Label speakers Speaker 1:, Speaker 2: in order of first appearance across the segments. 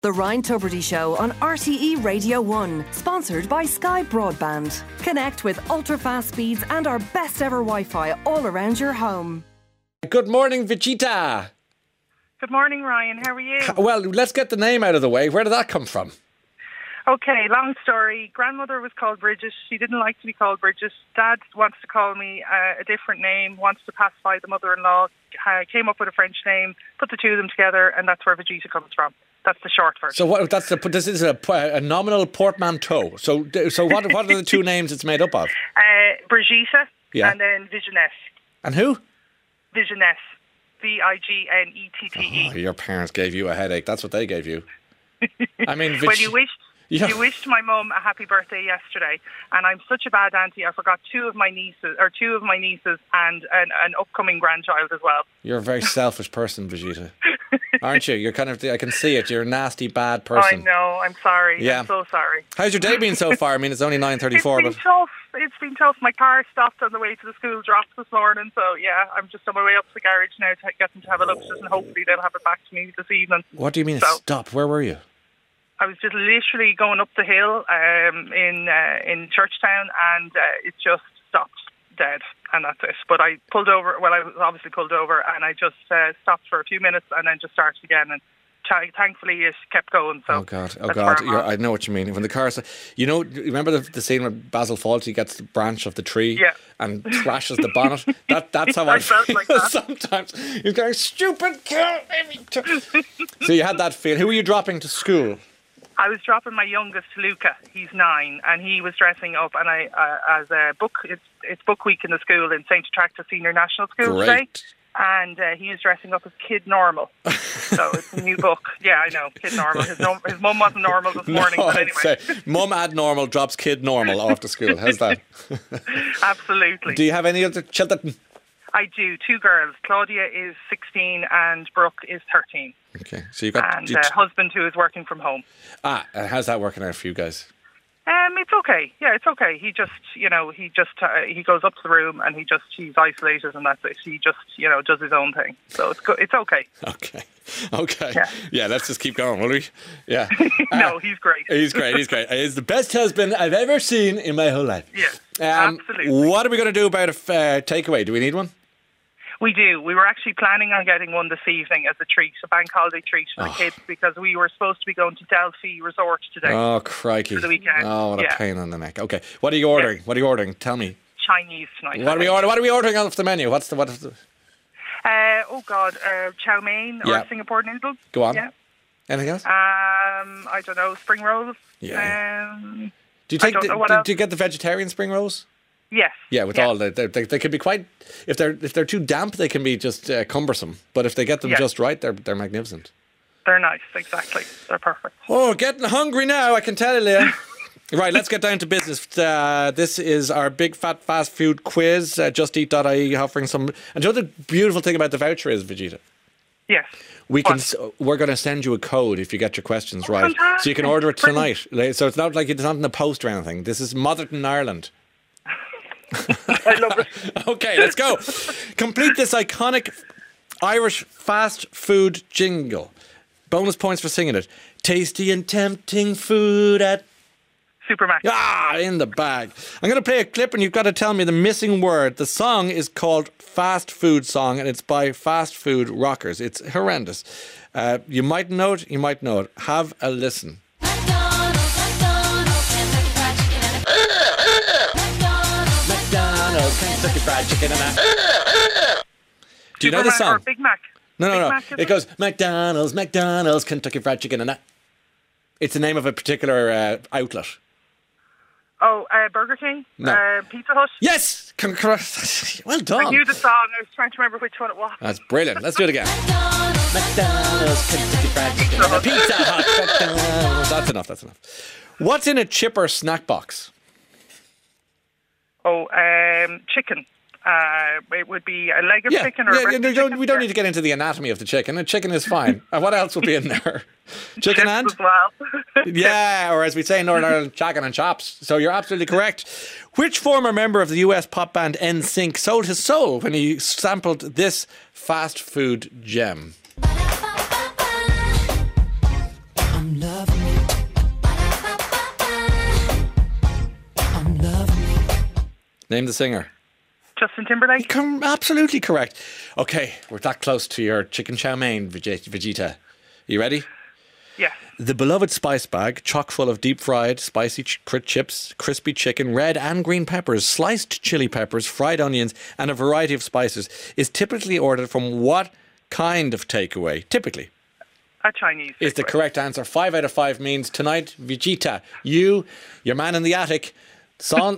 Speaker 1: The Ryan Tubridy Show on RTE Radio 1, sponsored by Sky Broadband. Connect with ultra-fast speeds and our best ever Wi-Fi all around your home.
Speaker 2: Good morning, Vijita.
Speaker 3: Good morning, Ryan. How are you?
Speaker 2: Well, let's get the name out of the way. Where did that come from?
Speaker 3: Okay, long story. Grandmother was called Bridget. She didn't like to be called Bridget. Dad wants to call me a different name, wants to pacify the mother-in-law, came up with a French name, put the two of them together, and that's where Vijita comes from. That's the short version.
Speaker 2: So this is a nominal portmanteau. So what are the two names it's made up of?
Speaker 3: Brigitte,
Speaker 2: yeah,
Speaker 3: and then Vigenette.
Speaker 2: And who?
Speaker 3: Vigenette. Vignette.
Speaker 2: Oh, your parents gave you a headache. That's what they gave you. I mean,
Speaker 3: well, you wished my mum a happy birthday yesterday, and I'm such a bad auntie. I forgot two of my nieces, and an upcoming grandchild as well.
Speaker 2: You're a very selfish person, Brigitte, aren't you? You're I can see it. You're a nasty, bad person.
Speaker 3: I know. I'm sorry.
Speaker 2: Yeah.
Speaker 3: I'm so sorry.
Speaker 2: How's your day been so far? I mean, it's only 9:34.
Speaker 3: It's been tough. My car stopped on the way to the school drop this morning, so yeah, I'm just on my way up to the garage now to get them to have a look at it, and hopefully they'll have it back to me this evening.
Speaker 2: What do you mean stop? Where were you?
Speaker 3: I was just literally going up the hill in Churchtown, and it just stopped dead, and that's it. But I pulled over. Well, I was obviously pulled over, and I just stopped for a few minutes, and then just started again. And thankfully, it kept going. So
Speaker 2: oh God! I know what you mean. When the car, remember the scene when Basil Fawlty gets the branch of the tree, and slashes the bonnet. That's how I felt like that. Sometimes you're going stupid car. So you had that feel. Who were you dropping to school?
Speaker 3: I was dropping my youngest, Luca. He's 9, and he was dressing up. And as a book, it's book week in the school in St. Attracta Senior National School today. And he was dressing up as Kid Normal. So it's a new book. Yeah, I know, Kid Normal. His mum wasn't normal this morning, but anyway.
Speaker 2: Mum ad normal drops Kid Normal off to school. How's that?
Speaker 3: Absolutely.
Speaker 2: Do you have any other children?
Speaker 3: I do. 2 girls. Claudia is 16 and Brooke is 13.
Speaker 2: Okay, so you've got...
Speaker 3: And a husband who is working from home.
Speaker 2: How's that working out for you guys?
Speaker 3: It's okay. Yeah, it's okay. He just, he goes up to the room and he's isolated and that's it. He just, does his own thing. So it's good. It's okay.
Speaker 2: Okay. Yeah, let's just keep going, will we? Yeah.
Speaker 3: No, he's great.
Speaker 2: He's great. He's the best husband I've ever seen in my whole life.
Speaker 3: Yes, absolutely.
Speaker 2: What are we going to do about a takeaway? Do we need one?
Speaker 3: We do. We were actually planning on getting one this evening as a treat, a bank holiday treat for the kids, because we were supposed to be going to Delphi Resort today.
Speaker 2: Oh, crikey.
Speaker 3: For the weekend.
Speaker 2: Oh, what a pain in the neck. Okay. What are you ordering?
Speaker 3: Yeah.
Speaker 2: What are you ordering? Tell me.
Speaker 3: Chinese tonight.
Speaker 2: What are we ordering off the menu? What is the...
Speaker 3: chow mein or Singapore noodles.
Speaker 2: Go on.
Speaker 3: Yeah.
Speaker 2: Anything else?
Speaker 3: I don't know. Spring rolls.
Speaker 2: Yeah. Do you get the vegetarian spring rolls?
Speaker 3: Yes.
Speaker 2: Yeah, with all they can be quite, if they're too damp, they can be just cumbersome. But if they get them just right, they're magnificent.
Speaker 3: They're nice, exactly. They're perfect.
Speaker 2: Oh, getting hungry now, I can tell you, Leah. Right, let's get down to business. This is our big fat fast food quiz. JustEat.ie offering some. And you know the beautiful thing about the voucher is, Vijita?
Speaker 3: Yes.
Speaker 2: We're going to send you a code if you get your questions right.
Speaker 3: Fantastic.
Speaker 2: So you can order it tonight. So it's not like it's not in the post or anything. This is Motherton, Ireland.
Speaker 3: I love it.
Speaker 2: Okay, let's go. Complete this iconic Irish fast food jingle. Bonus points for singing it. Tasty and tempting food at
Speaker 3: Supermac.
Speaker 2: In the bag. I'm going to play a clip and you've got to tell me the missing word. The song is called Fast Food Song and it's by Fast Food Rockers. It's horrendous. You might know it, you might know it. Have a listen. Kentucky Fried Chicken and Do you know the song?
Speaker 3: Or Big Mac?
Speaker 2: No. It goes McDonald's, Kentucky Fried Chicken and It's the name of a particular outlet.
Speaker 3: Oh, Burger King?
Speaker 2: No.
Speaker 3: Pizza Hut?
Speaker 2: Yes! Well done.
Speaker 3: I knew the song. I was trying to remember which one it was.
Speaker 2: That's brilliant. Let's do it again. McDonald's, Kentucky Fried Chicken and Pizza Hut. That's enough. What's in a chipper snack box?
Speaker 3: Oh, chicken. It would be a leg of chicken or
Speaker 2: we don't need to get into the anatomy of the chicken. The chicken is fine. What else would be in there? Chicken and?
Speaker 3: As well.
Speaker 2: Yeah, or as we say in Northern Ireland, chicken and chops. So you're absolutely correct. Which former member of the US pop band NSYNC sold his soul when he sampled this fast food gem?
Speaker 4: I'm loving you. I'm loving you.
Speaker 2: Name the singer.
Speaker 3: Justin Timberlake.
Speaker 2: Absolutely correct. Okay, we're that close to your chicken chow mein, Vegeta. You ready?
Speaker 3: Yeah.
Speaker 2: The beloved spice bag, chock full of deep-fried, spicy crit chips, crispy chicken, red and green peppers, sliced chili peppers, fried onions, and a variety of spices, is typically ordered from what kind of takeaway? Typically.
Speaker 3: A Chinese takeaway.
Speaker 2: Is the correct answer. 5 out of 5 means tonight, Vegeta, you, your man in the attic, son,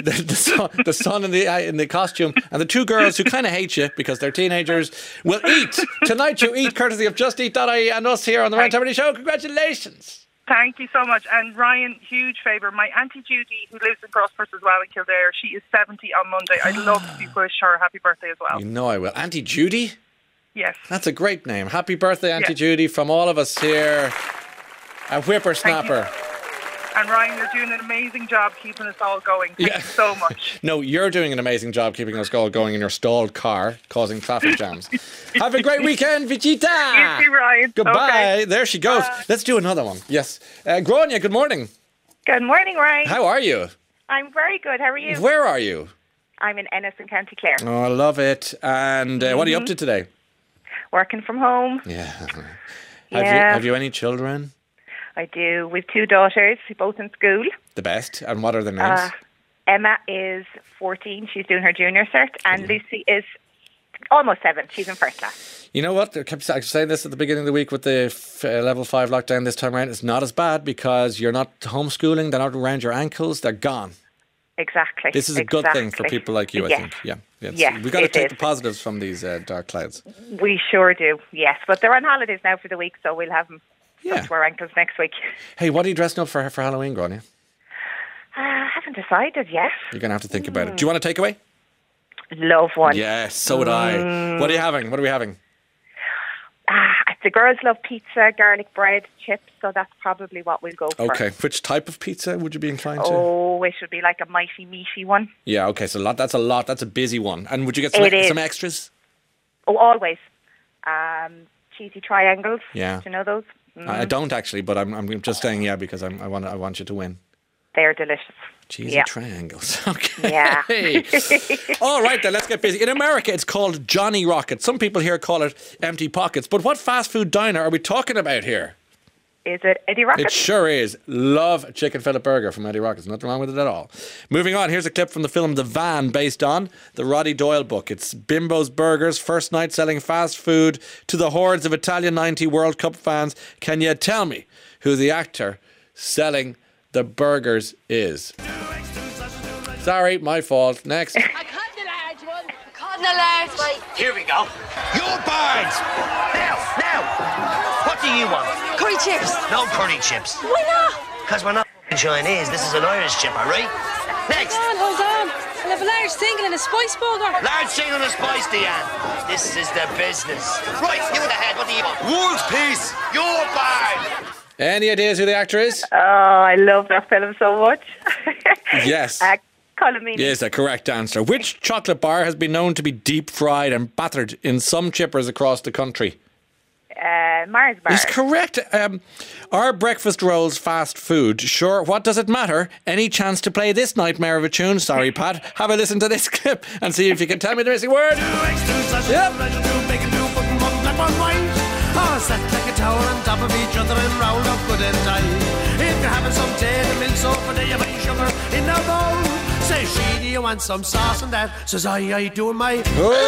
Speaker 2: the son in the costume, and the two girls who kind of hate you because they're teenagers will eat. Tonight you eat, courtesy of JustEat.ie and us here on the Ryan Tubridy Show. Congratulations.
Speaker 3: Thank you so much. And Ryan, huge favour. My Auntie Judy, who lives in Crossford as well in Kildare, she is 70 on Monday. I'd love to wish her a happy birthday as well.
Speaker 2: You know I will. Auntie Judy?
Speaker 3: Yes.
Speaker 2: That's a great name. Happy birthday, Auntie Judy, from all of us here. A whippersnapper.
Speaker 3: And Ryan, you're doing an amazing job keeping us all going. Thank you so much.
Speaker 2: No, you're doing an amazing job keeping us all going in your stalled car, causing traffic jams. Have a great weekend, Vegeta.
Speaker 3: You too, Ryan.
Speaker 2: Goodbye.
Speaker 3: Okay.
Speaker 2: There she goes. Let's do another one. Yes. Grania, good morning.
Speaker 5: Good morning, Ryan.
Speaker 2: How are you?
Speaker 5: I'm very good. How are you?
Speaker 2: Where are you?
Speaker 5: I'm in Ennis in County Clare.
Speaker 2: Oh, I love it. And what are you up to today?
Speaker 5: Working from home.
Speaker 2: Yeah.
Speaker 5: Yeah.
Speaker 2: Have you any children?
Speaker 5: I do. We've 2 daughters, both in school.
Speaker 2: The best. And what are their names?
Speaker 5: Emma is 14. She's doing her junior cert. And Lucy is almost 7. She's in first class.
Speaker 2: You know what? I kept saying this at the beginning of the week with the level 5 lockdown this time around. It's not as bad because you're not homeschooling. They're not around your ankles. They're gone.
Speaker 5: Exactly.
Speaker 2: This is a good thing for people like you, I think. Yeah.
Speaker 5: Yes,
Speaker 2: we've got to take the positives from these dark clouds.
Speaker 5: We sure do, yes. But they're on holidays now for the week, so we'll have them up to our ankles next week.
Speaker 2: Hey, what are you dressing up for Halloween, Grania?
Speaker 5: I haven't decided yet.
Speaker 2: You're going to have to think about it. Do you want a takeaway?
Speaker 5: Love one.
Speaker 2: Yes, so would I. What are you having? What are we having?
Speaker 5: The girls love pizza, garlic bread, chips, so that's probably what we'll go for.
Speaker 2: Okay. Which type of pizza would you be inclined to?
Speaker 5: Oh, it should be like a mighty, meaty one.
Speaker 2: Yeah, okay. So that's a lot. That's a busy one. And would you get some extras?
Speaker 5: Oh, always. Cheesy triangles.
Speaker 2: Yeah.
Speaker 5: Do you know those?
Speaker 2: I don't actually, but I'm just saying because I want you to win.
Speaker 5: They're delicious.
Speaker 2: Cheesy triangles. Okay.
Speaker 5: Yeah.
Speaker 2: All right, then, let's get busy. In America, it's called Johnny Rocket. Some people here call it Empty Pockets. But what fast food diner are we talking about here?
Speaker 5: Is it Eddie Rocket?
Speaker 2: It sure is. Love a chicken fillet burger from Eddie Rocket's. Nothing wrong with it at all. Moving on, here's a clip from the film The Van, based on the Roddy Doyle book. It's Bimbo's Burgers, first night selling fast food to the hordes of Italian 90 World Cup fans. Can you tell me who the actor selling the burgers is? Sorry, my fault. Next.
Speaker 6: I caught the large one. I caught the large one.
Speaker 7: Here we go. Your birds. Now. What do you want?
Speaker 6: Curry chips.
Speaker 7: No curry chips.
Speaker 6: Why not?
Speaker 7: Because we're not Chinese. This is an Irish chip, all right? Next.
Speaker 6: Hold on. I'll have a large single and a spice burger.
Speaker 7: Large single and a spice, Deanne. This is the business. Right, you in the head. What do you want? Wolf's piece. Your bird.
Speaker 2: Any ideas who the actor is?
Speaker 5: Oh, I love that film so much.
Speaker 2: Yes.
Speaker 5: Colomini.
Speaker 2: Yes, a correct answer. Which chocolate bar has been known to be deep fried and battered in some chippers across the country?
Speaker 5: Mars bar.
Speaker 2: It's correct. Are breakfast rolls fast food? Sure. What does it matter? Any chance to play this nightmare of a tune? Sorry, Pat. Have a listen to this clip and see if you can tell me the missing word. Yep.
Speaker 8: Set like a tower on top of each other and round up good and tight. If you're having some tea and milk soap and you have sugar in the bowl, say she, do you want some sauce and that? Says I doing my...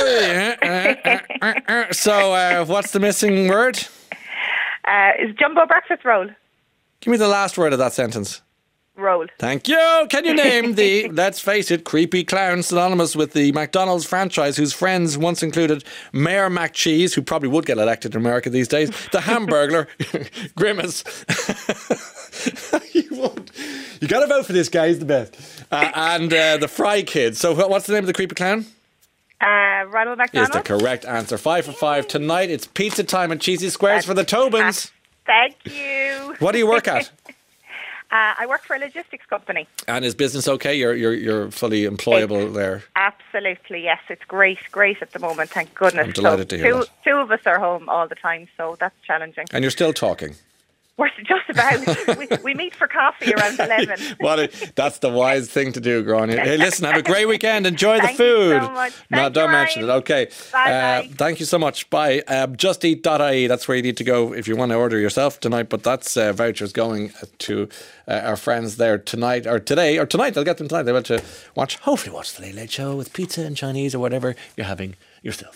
Speaker 2: So, what's the missing word?
Speaker 5: Is jumbo breakfast roll.
Speaker 2: Give me the last word of that sentence.
Speaker 5: Roll.
Speaker 2: Thank you. Can you name the, let's face it, creepy clown synonymous with the McDonald's franchise whose friends once included Mayor McCheese, who probably would get elected in America these days, the Hamburglar, Grimace. You won't. You got to vote for this guy, he's the best. And the Fry Kid. So what's the name of the creepy clown?
Speaker 5: Ronald McDonald.
Speaker 2: Is the correct answer. 5 for 5. Tonight it's pizza time and cheesy squares for the Tobins.
Speaker 5: Thank you.
Speaker 2: What do you work at?
Speaker 5: I work for a logistics company.
Speaker 2: And is business okay? You're fully employable there?
Speaker 5: Absolutely, yes. It's great at the moment, thank goodness.
Speaker 2: I'm delighted to hear that.
Speaker 5: Two of us are home all the time, so that's challenging.
Speaker 2: And you're still talking?
Speaker 5: We're just about. we meet for coffee around 11.
Speaker 2: That's the wise thing to do, Gráinne. Hey, listen, have a great weekend. Enjoy the food.
Speaker 5: Thank you so much.
Speaker 2: No, don't mention it. Okay.
Speaker 5: Bye.
Speaker 2: Thank you so much. Bye. JustEat.ie. That's where you need to go if you want to order yourself tonight. But that's vouchers going to our friends there tonight or today or tonight. They'll get them tonight. They want to hopefully watch the Late Late Show with pizza and Chinese or whatever you're having yourself.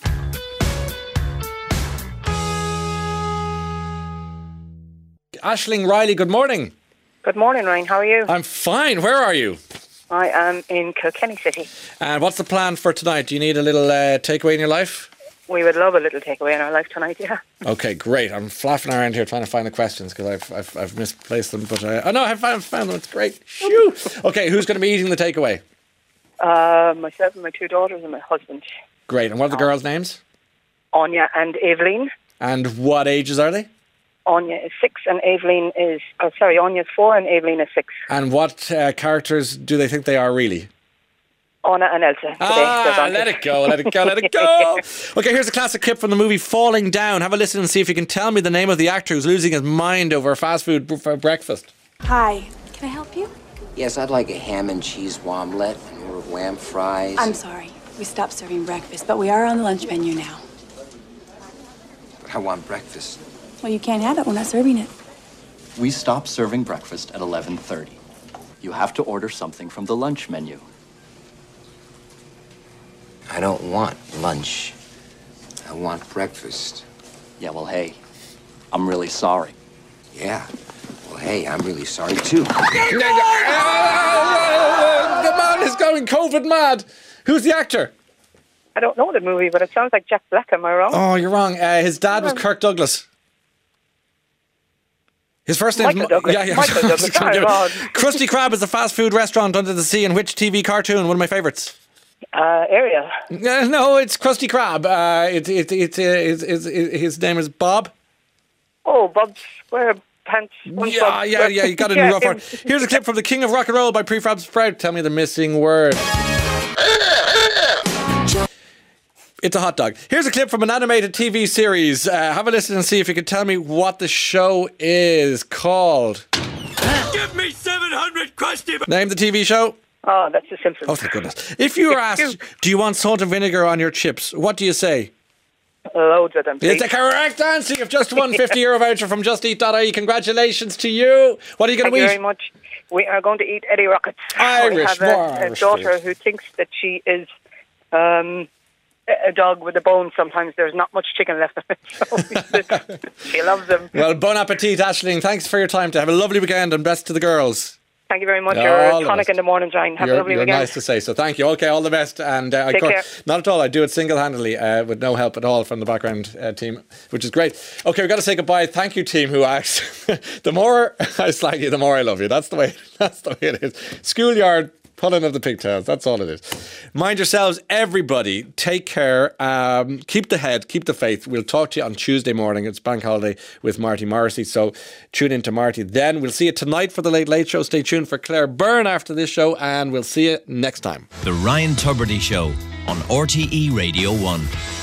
Speaker 2: Aisling Riley, good morning.
Speaker 9: Good morning, Ryan. How are you?
Speaker 2: I'm fine. Where are you?
Speaker 9: I am in Kilkenny City.
Speaker 2: And what's the plan for tonight? Do you need a little takeaway in your life?
Speaker 9: We would love a little takeaway in our life tonight, yeah.
Speaker 2: Okay, great. I'm flapping around here trying to find the questions because I've misplaced them. But I found them. It's great. Shoo! Okay, who's going to be eating the takeaway?
Speaker 9: Myself and my 2 daughters and my husband.
Speaker 2: Great. And what are the girls' names?
Speaker 9: Anya and Evelyn.
Speaker 2: And what ages are they?
Speaker 9: Anya is 6 and Evelyn is... Anya is 4 and Evelyn is 6.
Speaker 2: And what characters do they think they are really?
Speaker 9: Anna and Elsa.
Speaker 2: Let it go. Okay, here's a classic clip from the movie Falling Down. Have a listen and see if you can tell me the name of the actor who's losing his mind over a fast food for breakfast.
Speaker 10: Hi, can I help you?
Speaker 11: Yes, I'd like a ham and cheese omelette and more wham fries.
Speaker 10: I'm sorry, we stopped serving breakfast, but we are on the lunch menu now.
Speaker 11: But I want breakfast.
Speaker 10: Well, you can't have it. We're not serving it.
Speaker 12: We stop serving breakfast at 11:30. You have to order something from the lunch menu.
Speaker 11: I don't want lunch. I want breakfast.
Speaker 12: Yeah, well, hey, I'm really sorry.
Speaker 11: Yeah. Well, hey, I'm really sorry, too.
Speaker 2: The man is going COVID mad. Who's the actor?
Speaker 9: I don't know the movie, but it sounds like Jack Black. Am I wrong?
Speaker 2: Oh, you're wrong. His dad was Kirk Douglas. His first name is
Speaker 9: Douglas. Michael Douglas.
Speaker 2: Krusty Krab is a fast food restaurant under the sea in which TV cartoon? One of my favourites.
Speaker 9: Ariel.
Speaker 2: No, it's Krusty Krab. His name is Bob.
Speaker 9: Oh, Bob SquarePants.
Speaker 2: Yeah, you got a new rough word. Here's a clip from The King of Rock and Roll by Prefab Sprout. Tell me the missing word. It's a hot dog. Here's a clip from an animated TV series. Have a listen and see if you can tell me what the show is called.
Speaker 8: Give me 700 Krusty.
Speaker 2: Name the TV show.
Speaker 9: Oh, that's The Simpsons.
Speaker 2: Oh, thank goodness. If you were asked, do you want salt and vinegar on your chips? What do you say?
Speaker 9: Loads of them, please.
Speaker 2: It's the correct answer. You've just won €50 voucher from JustEat.ie. Congratulations to you. What are you going to eat?
Speaker 9: Thank you very much. We are going to eat Eddie Rockets.
Speaker 2: Irish.
Speaker 9: I have a daughter who thinks that she is a dog with a bone. Sometimes there's not much chicken left of it. So she loves them.
Speaker 2: Well, bon appetit, Aisling. Thanks for your time. To have a lovely weekend and best to the girls.
Speaker 9: Thank you very much. You're a tonic in the morning, Ryan. Have a lovely weekend.
Speaker 2: You're nice to say. So thank you. Okay, all the best. And
Speaker 9: Take care.
Speaker 2: Not at all. I do it single-handedly with no help at all from the background team, which is great. Okay, we've got to say goodbye. Thank you, team who asked. The more I slag you, the more I love you. That's the way it is. Schoolyard pulling of the pigtails. That's all it is. Mind yourselves, everybody. Take care. Keep the head. Keep the faith. We'll talk to you on Tuesday morning. It's Bank Holiday with Marty Morrissey. So tune in to Marty then. We'll see you tonight for the Late Late Show. Stay tuned for Claire Byrne after this show. And we'll see you next time.
Speaker 13: The Ryan Tubridy Show on RTE Radio 1.